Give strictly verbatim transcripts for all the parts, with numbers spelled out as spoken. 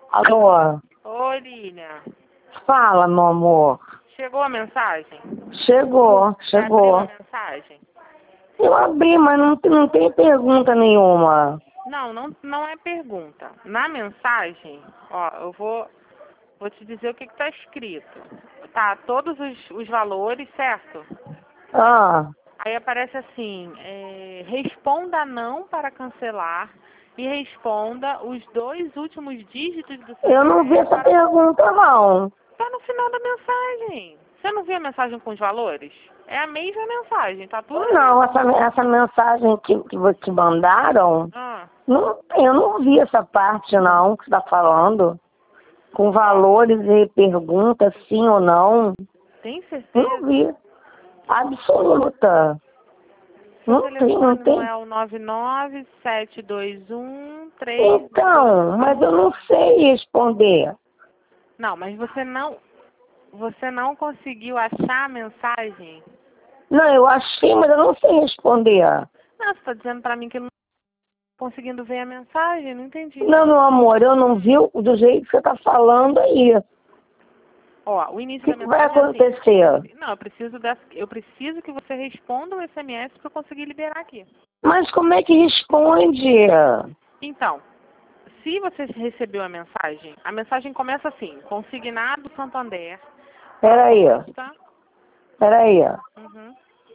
Alô? Oi, Lilian. Fala, meu amor. Chegou a mensagem? Chegou, Já abriu chegou. a mensagem? Eu abri, mas não, tem- não tem pergunta nenhuma. Não, não, não é pergunta. Na mensagem, ó, eu vou, vou te dizer o que está escrito. Tá, todos os, os valores, certo? Ah, Aí aparece assim, é, responda não para cancelar e responda os dois últimos dígitos do seu eu não vi C P F essa para... pergunta, não. Tá no final da mensagem. Você não viu a mensagem com os valores? É a mesma mensagem, tá tudo na Não, mesma. essa, essa mensagem que, que, vo- que mandaram, Ah, não, eu não vi essa parte, não, que você está falando. Com valores e perguntas, sim ou não. tem Não certeza? vi. Absoluta. Seu Não tem, não telefone não tem. é o nove nove sete dois um três. Então, mas eu não sei responder. Não, mas você não, você não conseguiu achar a mensagem? Não, eu achei, mas eu não sei responder. Não, você está dizendo para mim que não tá conseguindo ver a mensagem, não entendi. Não, meu amor, eu não vi o- do jeito que você está falando aí. O Ó, o início que, da que vai mensagem é assim. acontecer? Não, eu preciso dessa, eu preciso que você responda o S M S para eu conseguir liberar aqui. Mas como é que responde? Então, se você recebeu a mensagem, a mensagem começa assim: consignado Santander. Peraí, Tá? peraí. Uhum.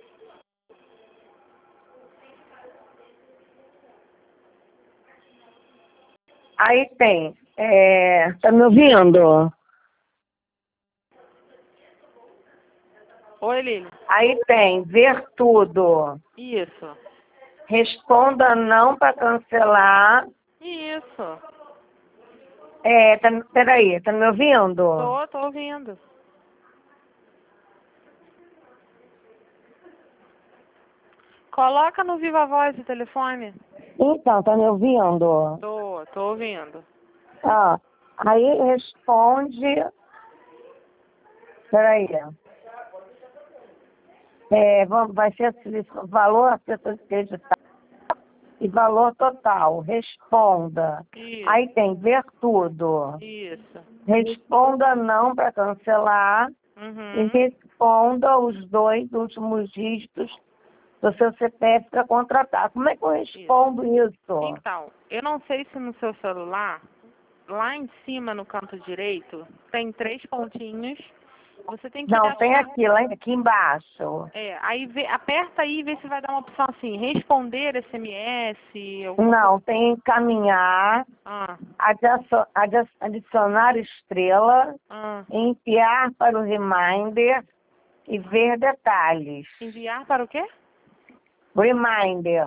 Aí tem, é, tá me ouvindo? Oi, Lili. Aí tem, ver tudo. Isso. Responda não para cancelar. Isso. É, tá, peraí, tá me ouvindo? Tô, tô ouvindo. Coloca no Viva Voz o telefone. Então, tá me ouvindo? Tô, tô ouvindo. Ah, aí responde. Peraí. É, vamos- vai ser assim, valor a ser acreditado e valor total. Responda. Isso, Aí tem ver tudo. isso. Responda não para cancelar e Uhum. responda os dois últimos dígitos do seu C P F para contratar. Como é que eu respondo isso? Então, eu não sei se no seu celular, lá em cima no canto direito, tem três pontinhos. Você tem que Não, tem achar. aqui, lá aqui embaixo. É, aí vê, aperta aí e vê se vai dar uma opção assim, responder S M S, alguma Não, tem encaminhar, Ah, adicio- adi- adicionar estrela, ah. enviar para o reminder e ver detalhes. Enviar para o quê? Reminder.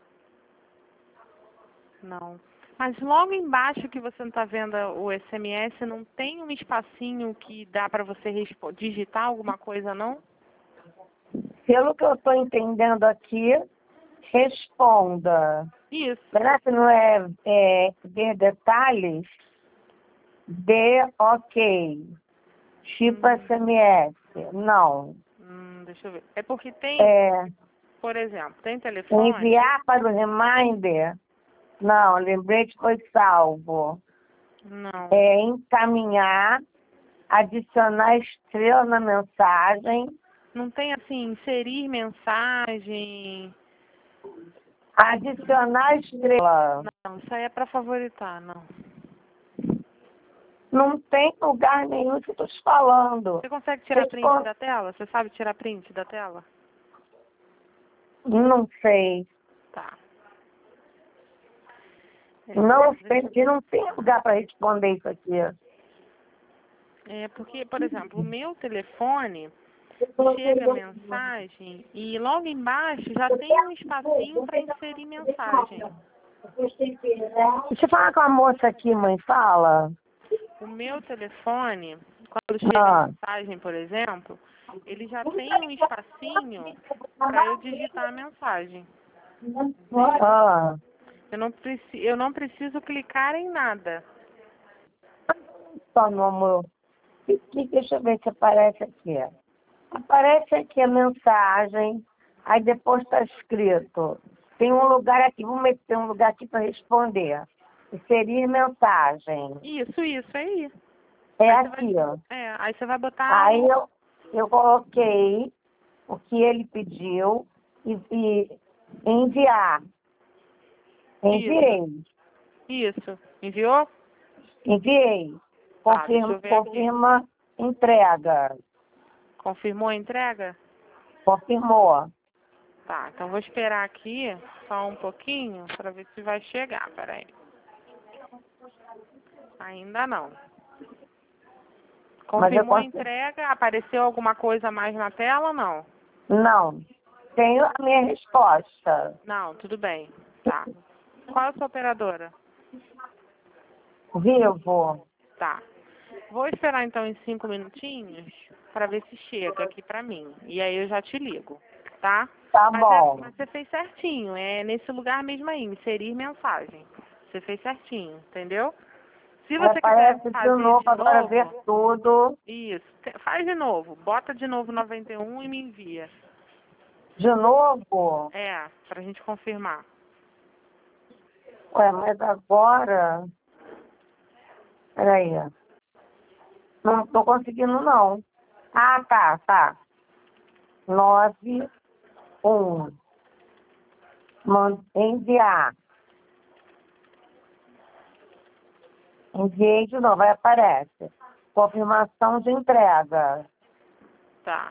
Não. Mas logo embaixo que você não está vendo o S M S, não tem um espacinho que dá para você respo- digitar alguma coisa, não? Pelo que eu estou entendendo aqui, responda. Isso. Será que não é, é ver detalhes? Dê ok. Tipo Hum, S M S. Não. hum, deixa eu ver. É porque tem, É, por exemplo, tem telefone. enviar para o reminder? Não, lembrete foi salvo. Não. É, encaminhar, adicionar estrela na mensagem, Não tem assim, inserir mensagem. adicionar estrela. Não, isso aí é para favoritar, não. Não tem lugar nenhum que eu estou te falando. Você consegue tirar print Respon- da tela? Você sabe tirar print da tela? Não sei. Tá. É, Não deixa sei, porque não tem lugar para responder isso aqui. É porque, por exemplo, o meu telefone chega a mensagem e logo embaixo já tem um espacinho para inserir mensagem. Deixa eu falar com a moça aqui, mãe, fala. O meu telefone, quando chega a Ah, mensagem, por exemplo, ele já tem um espacinho para eu digitar a mensagem. ah. Eu não, preci eu não preciso clicar em nada. Só, meu amor. Aqui, deixa eu ver se aparece aqui. Aparece aqui a mensagem, aí depois está escrito. Tem um lugar aqui, vamos meter um lugar aqui para responder. Inserir mensagem. Isso, isso, aí. É Aí você aqui, vai- ó. É, aí você vai botar... Aí o- eu, eu coloquei o que ele pediu e, e enviar. Enviei. Isso. Enviou? Enviei. Tá, deixa Confirma, eu ver aqui. confirma entrega. Confirmou a entrega? Confirmou. Tá, então vou esperar aqui só um pouquinho para ver se vai chegar. Peraí. Ainda não. Mas eu Confirmou a consigo. entrega? Apareceu alguma coisa mais na tela ou não? Não. Tenho a minha resposta. Não, tudo bem. Tá. Qual é a sua operadora? Vivo. Tá. Vou esperar então em cinco minutinhos para ver se chega aqui para mim. E aí eu já te ligo, tá? Tá Mas, é, bom. mas você fez certinho, é nesse lugar mesmo aí, inserir mensagem. Você fez certinho, entendeu? Se você quiser Aparece de fazer novo, de agora ver novo, tudo. isso, te- faz de novo, bota de novo noventa e um e me envia. De novo? É, pra gente confirmar. Ué, mas agora... Peraí. Não tô conseguindo, não. Ah, tá, tá. Nove, um. Man- Enviar. Enviei de novo, aí aparece. Confirmação de entrega. Tá.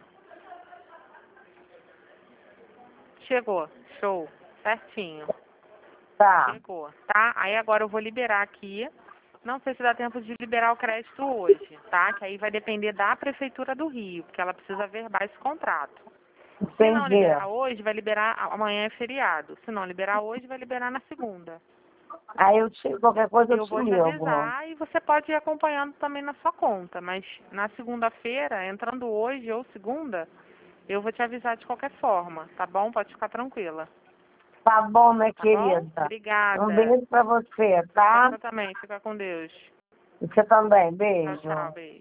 Chegou, show, certinho. Tá. Chegou, tá? Aí agora eu vou liberar aqui. Não sei se dá tempo de liberar o crédito hoje, tá? Que aí vai depender da Prefeitura do Rio, porque ela precisa verbar esse contrato. Se não Entendi. liberar hoje, vai liberar... Amanhã é feriado. Se não liberar hoje, vai liberar na segunda. Aí eu te, qualquer coisa eu Eu te vou te ligo. avisar e você pode ir acompanhando também na sua conta. Mas na segunda-feira, entrando hoje ou segunda, eu vou te avisar de qualquer forma, tá bom? Pode ficar tranquila. Tá bom, minha Tá bom? querida. Obrigada. Um beijo pra você, tá? Você também. Fica com Deus. Você também. Tchau, Beijo. tchau. Beijo.